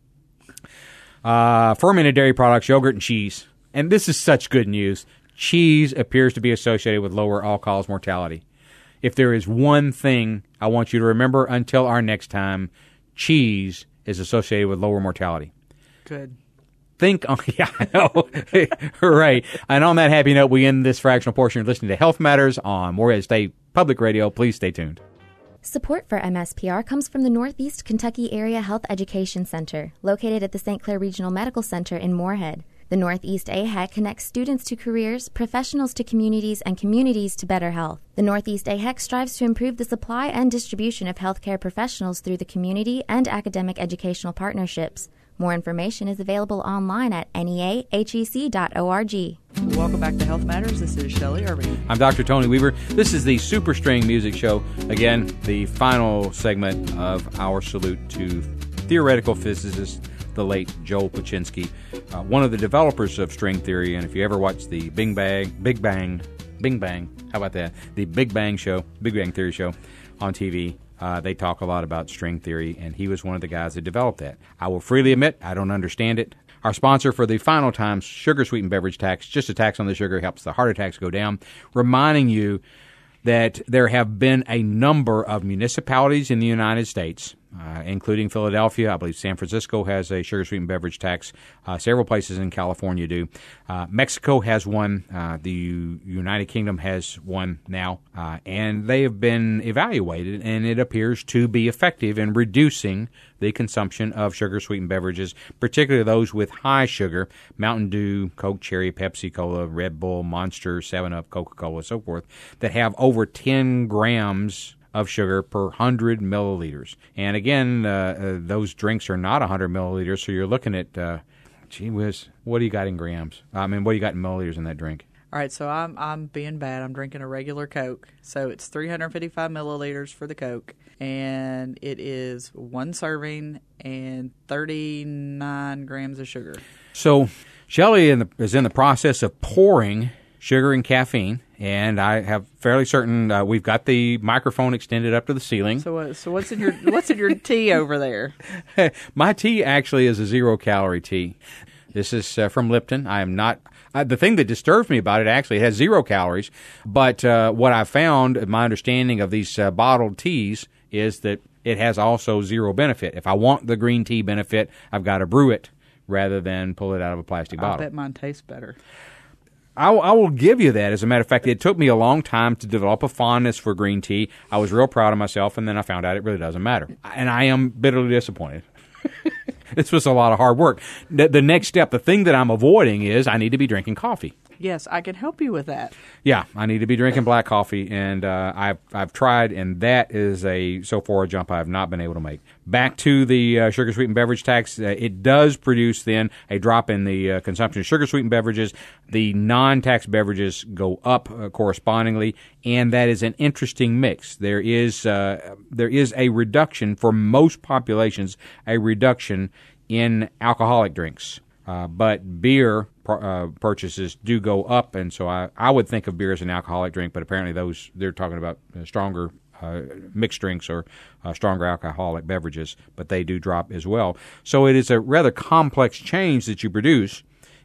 Uh, fermented dairy products, yogurt, and cheese. And this is such good news. Cheese appears to be associated with lower all-cause mortality. If there is one thing I want you to remember until our next time, cheese is associated with lower mortality. Good. Think on, yeah, I know. Right. And on that happy note, we end this fractional portion of listening to Health Matters on Morehead State Public Radio. Please stay tuned. Support for M S P R comes from the Northeast Kentucky Area Health Education Center, located at the Saint Clair Regional Medical Center in Morehead. The Northeast A H E C connects students to careers, professionals to communities, and communities to better health. The Northeast A H E C strives to improve the supply and distribution of healthcare professionals through the community and academic educational partnerships. More information is available online at N E A H E C dot org. Welcome back to Health Matters. This is Shelley Irving. I'm Doctor Tony Weaver. This is the Super String Music Show. Again, the final segment of our salute to theoretical physicist, the late Joel Paczynski, uh, one of the developers of string theory. And if you ever watch the Big Bang, Big Bang, Bing Bang, how about that? The Big Bang Show, Big Bang Theory show on T V. Uh, they talk a lot about string theory, and he was one of the guys that developed that. I will freely admit I don't understand it. Our sponsor for the final time, sugar-sweetened beverage tax, just a tax on the sugar helps the heart attacks go down, reminding you that there have been a number of municipalities in the United States uh, including Philadelphia. I believe San Francisco has a sugar-sweetened beverage tax. Uh, several places in California do. Uh, Mexico has one. Uh, the U- United Kingdom has one now. Uh, and they have been evaluated, and it appears to be effective in reducing the consumption of sugar-sweetened beverages, particularly those with high sugar, Mountain Dew, Coke, Cherry, Pepsi Cola, Red Bull, Monster, seven up, Coca-Cola, so forth, that have over ten grams of sugar per one hundred milliliters. And again, uh, uh, those drinks are not one hundred milliliters, so you're looking at, uh, gee whiz, what do you got in grams? I mean, what do you got in milliliters in that drink? All right, so I'm I'm being bad. I'm drinking a regular Coke. So it's three hundred fifty-five milliliters for the Coke, and it is one serving and thirty-nine grams of sugar. So Shelley in the, is in the process of pouring sugar and caffeine, and I have fairly certain uh, we've got the microphone extended up to the ceiling. So uh, so what's in your what's in your tea over there? My tea actually is a zero-calorie tea. This is uh, from Lipton. I am not... Uh, the thing that disturbs me about it, actually, it has zero calories. But uh, what I found, my understanding of these uh, bottled teas, is that it has also zero benefit. If I want the green tea benefit, I've got to brew it rather than pull it out of a plastic I bottle. bet mine tastes better. I, I will give you that. As a matter of fact, it took me a long time to develop a fondness for green tea. I was real proud of myself, and then I found out it really doesn't matter. And I am bitterly disappointed. This was a lot of hard work. The, the next step, the thing that I'm avoiding is I need to be drinking coffee. Yes, I can help you with that. Yeah, I need to be drinking black coffee, and uh, I've I've tried, and that is a so far a jump I have not been able to make. Back to the uh, sugar-sweetened beverage tax, uh, it does produce then a drop in the uh, consumption of sugar-sweetened beverages. The non-tax beverages go up uh, correspondingly, and that is an interesting mix. There is uh, there is a reduction for most populations, a reduction in alcoholic drinks. Uh, but beer uh, purchases do go up, and so I, I would think of beer as an alcoholic drink, but apparently those they're talking about uh, stronger uh, mixed drinks or uh, stronger alcoholic beverages, but they do drop as well. So it is a rather complex change that you produce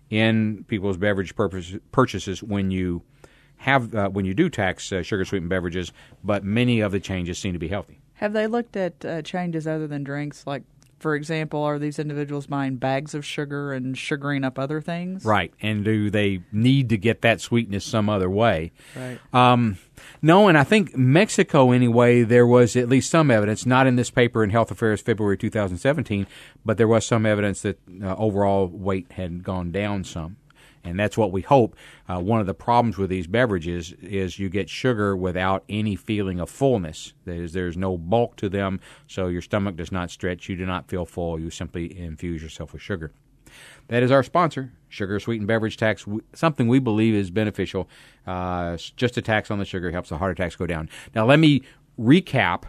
in people's beverage purpose, purchases when you have uh, when you do tax uh, sugar-sweetened beverages, but many of the changes seem to be healthy. Have they looked at uh, changes other than drinks, like, for example, are these individuals buying bags of sugar and sugaring up other things? Right. And do they need to get that sweetness some other way? Right. Um, no, and I think Mexico, anyway, there was at least some evidence, not in this paper in Health Affairs February two thousand seventeen, but there was some evidence that uh, overall weight had gone down some. And that's what we hope. Uh, one of the problems with these beverages is you get sugar without any feeling of fullness. There's, there's no bulk to them, so your stomach does not stretch. You do not feel full. You simply infuse yourself with sugar. That is our sponsor, Sugar Sweetened Beverage Tax, something we believe is beneficial. Uh, just a tax on the sugar helps the heart attacks go down. Now, let me recap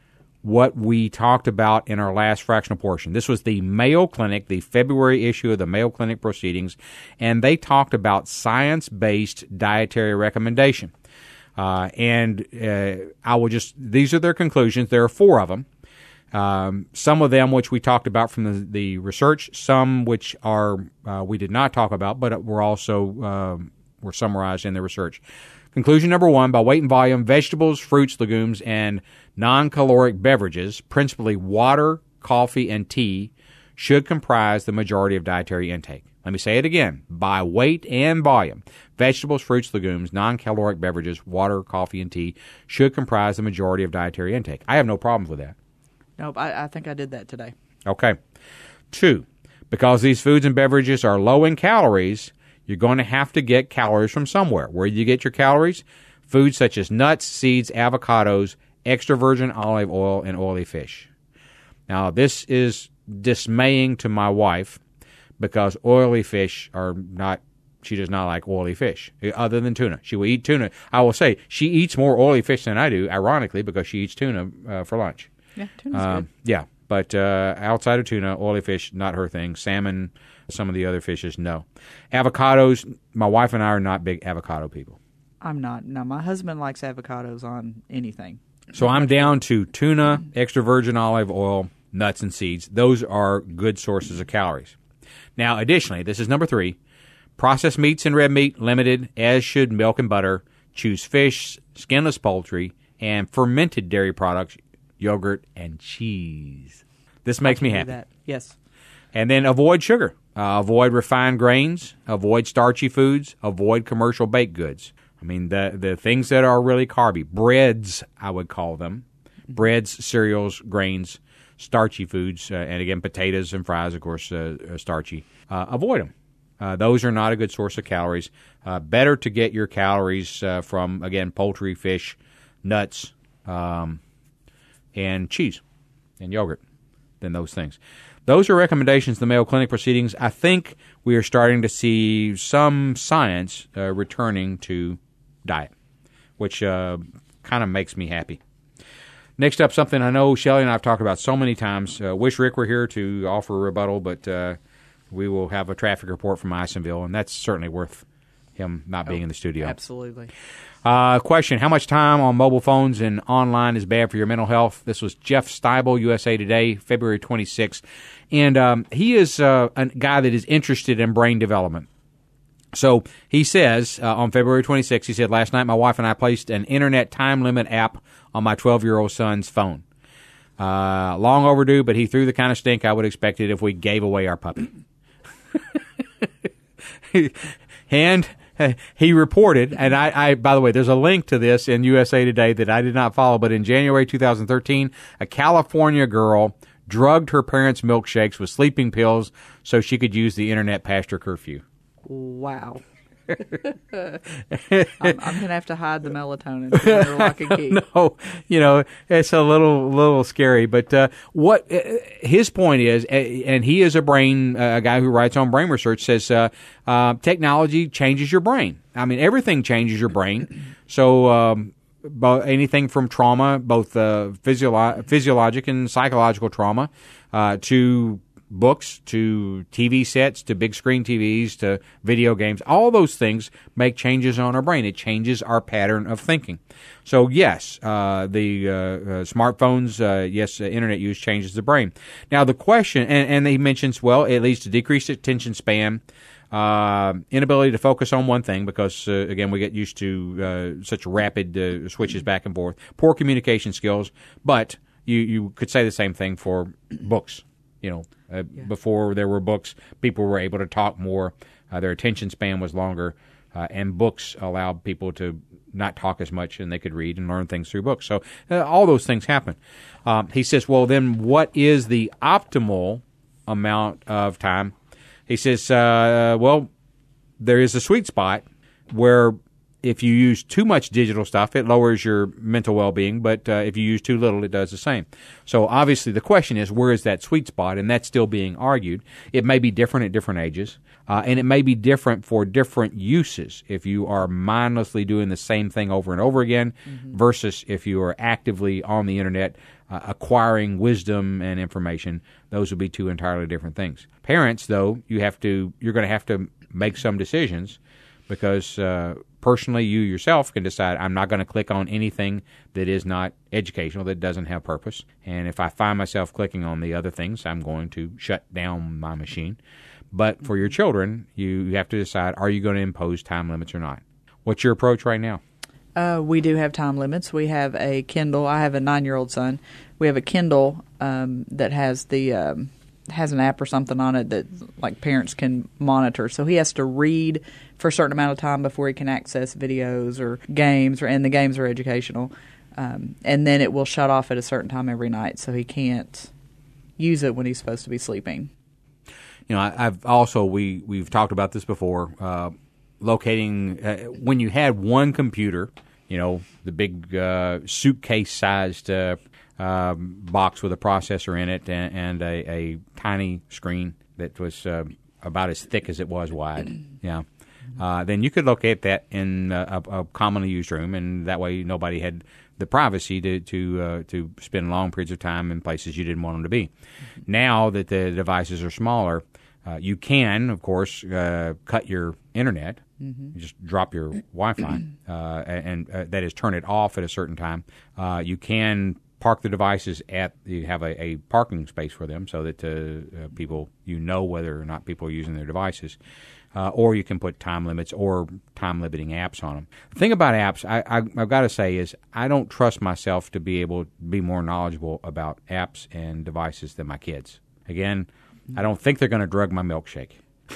what we talked about in our last fractional portion. This was the Mayo Clinic, the February issue of the Mayo Clinic Proceedings, and they talked about science-based dietary recommendation. Uh, and uh, I will just, these are their conclusions. There are four of them. Um, some of them which we talked about from the, the research, some which are uh, we did not talk about, but were also um, were summarized in the research. Conclusion number one, by weight and volume, vegetables, fruits, legumes, and non-caloric beverages, principally water, coffee, and tea, should comprise the majority of dietary intake. Let me say it again. By weight and volume, vegetables, fruits, legumes, non-caloric beverages, water, coffee, and tea should comprise the majority of dietary intake. I have no problems with that. Nope, I, I think I did that today. Okay. Two, because these foods and beverages are low in calories, you're going to have to get calories from somewhere. Where do you get your calories? Foods such as nuts, seeds, avocados, extra virgin olive oil, and oily fish. Now, this is dismaying to my wife because oily fish are not, she does not like oily fish, other than tuna. She will eat tuna. I will say, she eats more oily fish than I do, ironically, because she eats tuna uh, for lunch. Yeah, tuna's um, good. Yeah, but uh, outside of tuna, oily fish, not her thing. Salmon, some of the other fishes, no. Avocados, my wife and I are not big avocado people. I'm not. No, my husband likes avocados on anything. So I'm down to tuna, extra virgin olive oil, nuts, and seeds. Those are good sources of calories. Now, additionally, this is number three, processed meats and red meat, limited, as should milk and butter. Choose fish, skinless poultry, and fermented dairy products, yogurt, and cheese. This makes me Do happy. that. Yes. And then avoid sugar. Uh, avoid refined grains. Avoid starchy foods. Avoid commercial baked goods. I mean, the the things that are really carby. Breads, I would call them. Breads, cereals, grains, starchy foods, uh, and again, potatoes and fries, of course, uh, are starchy. Uh, avoid them. Uh, those are not a good source of calories. Uh, better to get your calories uh, from, again, poultry, fish, nuts, um, and cheese and yogurt than those things. Those are recommendations of the Mayo Clinic proceedings. I think we are starting to see some science uh, returning to diet, which uh, kind of makes me happy. Next up, something I know Shelley and I have talked about so many times. Uh, wish Rick were here to offer a rebuttal, but uh, we will have a traffic report from Isonville, and that's certainly worth him not being Oh, in the studio. Absolutely. Uh, question, how much time on mobile phones and online is bad for your mental health? This was Jeff Steibel, U S A Today, February twenty-sixth. And um, he is uh, a guy that is interested in brain development. So he says uh, on February twenty-sixth, he said, last night my wife and I placed an internet time limit app on my twelve-year-old son's phone. Uh, long overdue, but he threw the kind of stink I would expect it if we gave away our puppy. And uh, he reported, and I, I, by the way, there's a link to this in U S A Today that I did not follow, but in January two thousand thirteen, a California girl drugged her parents' milkshakes with sleeping pills so she could use the internet past her curfew. Wow. I'm, I'm going to have to hide the melatonin under lock and key. No, you know, it's a little little scary. But uh, what uh, his point is, uh, and he is a brain, uh, a guy who writes on brain research, says uh, uh, technology changes your brain. I mean, everything changes your brain. So um, bo- anything from trauma, both uh, physiolo- physiologic and psychological trauma, uh, to books, to T V sets, to big screen T Vs, to video games, all those things make changes on our brain. It changes our pattern of thinking. So yes, uh, the uh, uh, smartphones, uh, yes, uh, internet use changes the brain. Now the question, and, and he mentions, well, it leads to decreased attention span, uh, inability to focus on one thing because, uh, again, we get used to uh, such rapid uh, switches back and forth, poor communication skills, but you, you could say the same thing for books. You know, uh, yeah. Before there were books, people were able to talk more. Uh, their attention span was longer, uh, and books allowed people to not talk as much, and they could read and learn things through books. So uh, all those things happen. Um, he says, well, then what is the optimal amount of time? He says, uh, well, there is a sweet spot where if you use too much digital stuff, it lowers your mental well-being, but uh, if you use too little, it does the same. So obviously the question is, where is that sweet spot? And that's still being argued. It may be different at different ages, uh, and it may be different for different uses. If you are mindlessly doing the same thing over and over again mm-hmm. versus if you are actively on the internet uh, acquiring wisdom and information, those would be two entirely different things. Parents, though, you have to, you're going to have to make some decisions because uh, personally, you yourself can decide I'm not going to click on anything that is not educational, that doesn't have purpose. And if I find myself clicking on the other things, I'm going to shut down my machine. But for your children, you have to decide, are you going to impose time limits or not? What's your approach right now? Uh, we do have time limits. We have a Kindle. I have a nine-year-old son. We have a Kindle um, that has the um, has an app or something on it that like parents can monitor. So he has to read for a certain amount of time before he can access videos or games, or and the games are educational. Um, and then it will shut off at a certain time every night, so he can't use it when he's supposed to be sleeping. You know, I, I've also we we've talked about this before. Uh, locating uh, when you had one computer, you know, the big uh, suitcase-sized uh, uh, box with a processor in it and, and a, a tiny screen that was uh, about as thick as it was wide. Yeah. Uh, then you could locate that in a, a commonly used room, and that way nobody had the privacy to to uh, to spend long periods of time in places you didn't want them to be. Now that the devices are smaller, uh, you can, of course, uh, cut your internet. Mm-hmm. You just drop your Wi-Fi, uh, and uh, that is turn it off at a certain time. Uh, you can park the devices at, you have a, a parking space for them so that uh, uh, people, you know whether or not people are using their devices. Uh, or you can put time limits or time-limiting apps on them. The thing about apps, I, I, I've got to say, is I don't trust myself to be able to be more knowledgeable about apps and devices than my kids. Again, I don't think they're going to drug my milkshake.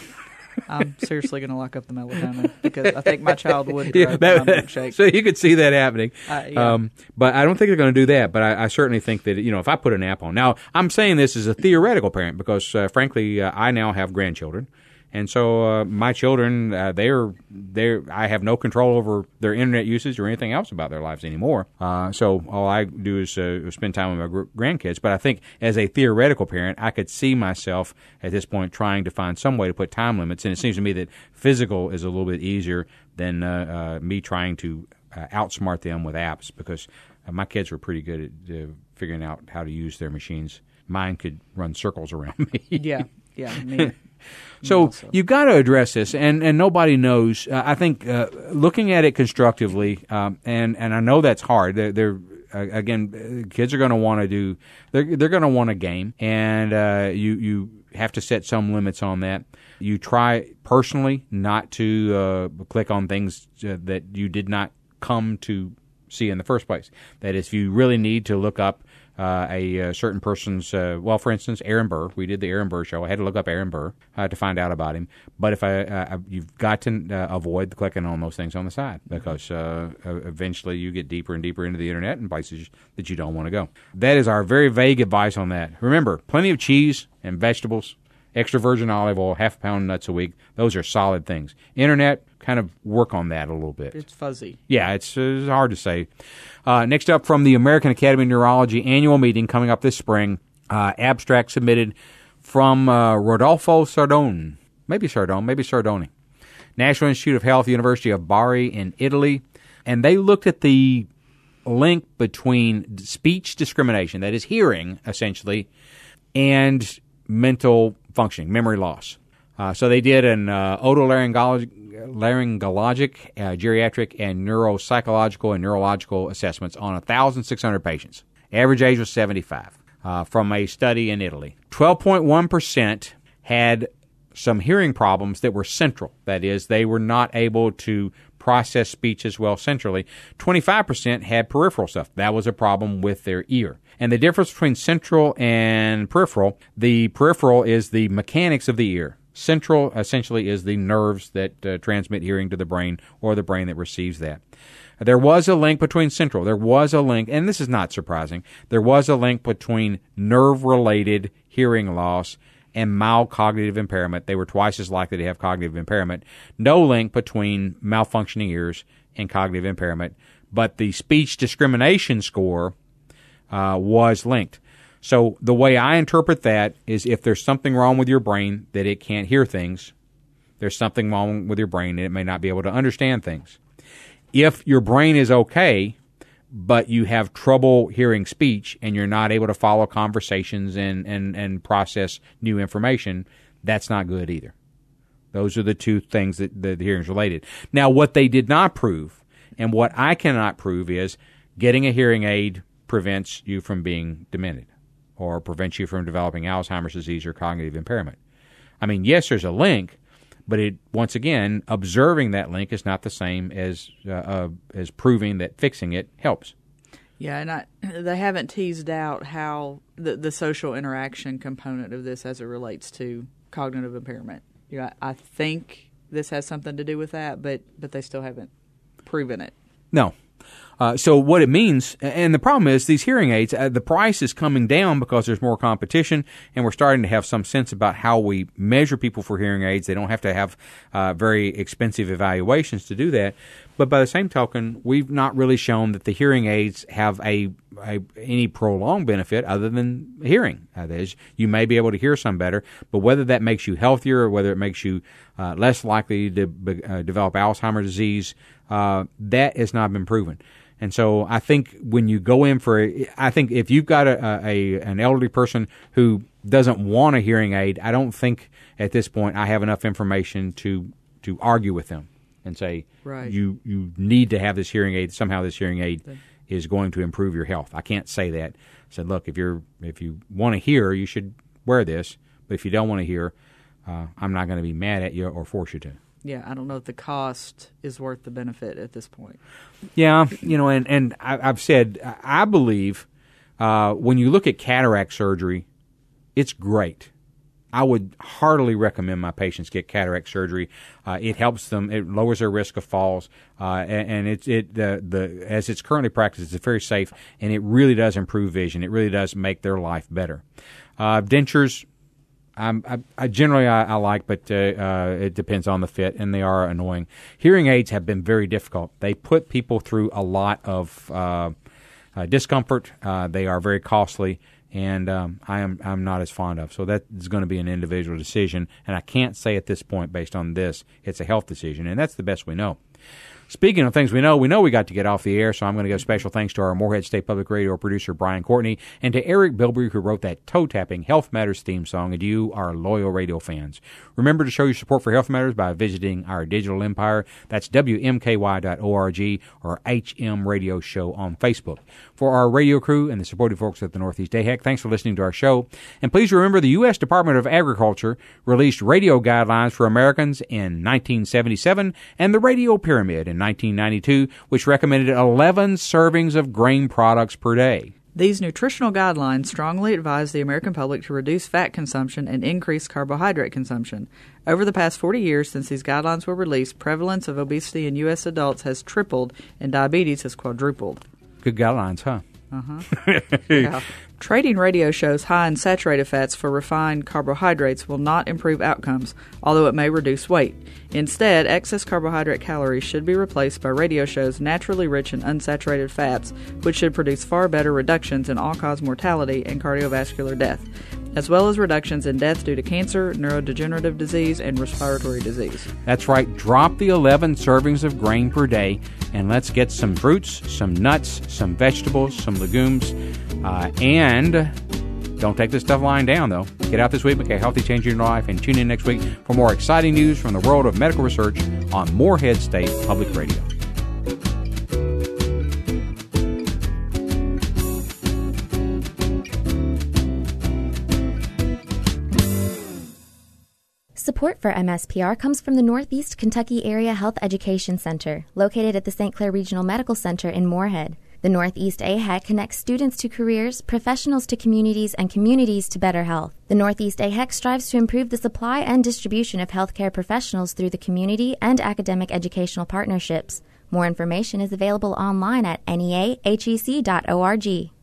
I'm seriously going to lock up the melatonin because I think my child would drug Yeah, that, my milkshake. So you could see that happening. Uh, yeah. um, but I don't think they're going to do that. But I, I certainly think that, you know, if I put an app on. Now, I'm saying this as a theoretical parent because, uh, frankly, uh, I now have grandchildren. And so uh, my children, uh, they're they're I have no control over their internet usage or anything else about their lives anymore. Uh, so all I do is uh, spend time with my gr- grandkids. But I think as a theoretical parent, I could see myself at this point trying to find some way to put time limits. And it seems to me that physical is a little bit easier than uh, uh, me trying to uh, outsmart them with apps because uh, my kids were pretty good at uh, figuring out how to use their machines. Mine could run circles around me. yeah, yeah, me. So also. you've got to address this, and, and nobody knows. Uh, I think uh, looking at it constructively, um, and, and I know that's hard. They're, they're uh, again, kids are going to want to do. They're they're going to want a game, and uh, you you have to set some limits on that. You try personally not to uh, click on things uh, that you did not come to see in the first place. That is, if you really need to look up Uh, a, a certain person's, uh, well, for instance, Aaron Burr. We did the Aaron Burr show. I had to look up Aaron Burr uh, to find out about him. But if I, uh, you've got to uh, avoid clicking on those things on the side because uh, eventually you get deeper and deeper into the internet and places that you don't want to go. That is our very vague advice on that. Remember, plenty of cheese and vegetables, extra virgin olive oil, half a pound nuts a week. Those are solid things. Internet, kind of work on that a little bit. It's fuzzy. Yeah, it's, it's hard to say. Uh, next up from the American Academy of Neurology annual meeting coming up this spring, uh, abstract submitted from uh, Rodolfo Sardone, maybe Sardone, maybe Sardoni, National Institute of Health, University of Bari in Italy, and they looked at the link between speech discrimination, that is hearing essentially, and mental functioning, memory loss. Uh, so they did an uh, otolaryngologic, laryngologic, uh, geriatric, and neuropsychological and neurological assessments on one thousand six hundred patients. Average age was seventy-five uh, from a study in Italy. twelve point one percent had some hearing problems that were central. That is, they were not able to process speech as well centrally. twenty-five percent had peripheral stuff. That was a problem with their ear. And the difference between central and peripheral, the peripheral is the mechanics of the ear. Central essentially is the nerves that uh, transmit hearing to the brain or the brain that receives that. There was a link between central. There was a link, and this is not surprising, there was a link between nerve-related hearing loss and mild cognitive impairment. They were twice as likely to have cognitive impairment. No link between malfunctioning ears and cognitive impairment, but the speech discrimination score uh, was linked. So the way I interpret that is if there's something wrong with your brain that it can't hear things, there's something wrong with your brain that it may not be able to understand things. If your brain is okay, but you have trouble hearing speech and you're not able to follow conversations and, and, and process new information, that's not good either. Those are the two things that, that the hearing is related. Now, what they did not prove, and what I cannot prove, is getting a hearing aid prevents you from being demented or prevents you from developing Alzheimer's disease or cognitive impairment. I mean, yes, there's a link, but it, once again, observing that link is not the same as uh, uh, as proving that fixing it helps. Yeah, and I, they haven't teased out how the, the social interaction component of this as it relates to cognitive impairment. You know, I, I think this has something to do with that, but, but they still haven't proven it. No. Uh, so what it means, and the problem is these hearing aids, uh, the price is coming down because there's more competition, and we're starting to have some sense about how we measure people for hearing aids. They don't have to have uh, very expensive evaluations to do that. But by the same token, we've not really shown that the hearing aids have a, a any prolonged benefit other than hearing. Uh, that is, you may be able to hear some better, but whether that makes you healthier or whether it makes you uh, less likely to be, uh, develop Alzheimer's disease, uh, that has not been proven. And so I think when you go in for, a, I think if you've got a, a an elderly person who doesn't want a hearing aid, I don't think at this point I have enough information to to argue with them and say, right. you you need to have this hearing aid. Somehow this hearing aid is going to improve your health. I can't say that. I said, look, if you're if you want to hear, you should wear this. But if you don't want to hear, uh, I'm not going to be mad at you or force you to. Yeah, I don't know if the cost is worth the benefit at this point. Yeah, you know, and, and I, I've said, I believe uh, when you look at cataract surgery, it's great. I would heartily recommend my patients get cataract surgery. Uh, it helps them. It lowers their risk of falls, uh, and, and it it the the as it's currently practiced, it's very safe, and it really does improve vision. It really does make their life better. Uh, dentures, I'm, I, I generally I, I like, but uh, uh, it depends on the fit, and they are annoying. Hearing aids have been very difficult. They put people through a lot of uh, uh, discomfort. Uh, they are very costly. And um, I am I'm not as fond of. So that is going to be an individual decision. And I can't say at this point, based on this, it's a health decision. And that's the best we know. Speaking of things we know, we know we got to get off the air, so I'm going to give special thanks to our Morehead State Public Radio producer, Brian Courtney, and to Eric Bilbrey, who wrote that toe-tapping Health Matters theme song, and to you, our loyal radio fans. Remember to show your support for Health Matters by visiting our digital empire. That's W M K Y dot org or H M Radio Show on Facebook. For our radio crew and the supportive folks at the Northeast A H E C, thanks for listening to our show. And please remember the U S Department of Agriculture released radio guidelines for Americans in nineteen seventy-seven and the Radio Pyramid in nineteen ninety-two, which recommended eleven servings of grain products per day. These nutritional guidelines strongly advise the American public to reduce fat consumption and increase carbohydrate consumption. Over the past forty years since these guidelines were released, prevalence of obesity in U S adults has tripled and diabetes has quadrupled. Good guidelines, huh? Uh-huh. Yeah. Trading radio shows high in saturated fats for refined carbohydrates will not improve outcomes, although it may reduce weight. Instead, excess carbohydrate calories should be replaced by radio shows naturally rich in unsaturated fats, which should produce far better reductions in all-cause mortality and cardiovascular death, as well as reductions in death due to cancer, neurodegenerative disease, and respiratory disease. That's right. Drop the eleven servings of grain per day, and let's get some fruits, some nuts, some vegetables, some legumes, uh, and don't take this stuff lying down, though. Get out this week, make a healthy change in your life, and tune in next week for more exciting news from the world of medical research on Morehead State Public Radio. Support for M S P R comes from the Northeast Kentucky Area Health Education Center, located at the Saint Clair Regional Medical Center in Morehead. The Northeast A H E C connects students to careers, professionals to communities, and communities to better health. The Northeast A H E C strives to improve the supply and distribution of healthcare professionals through the community and academic educational partnerships. More information is available online at N E A H E C dot org.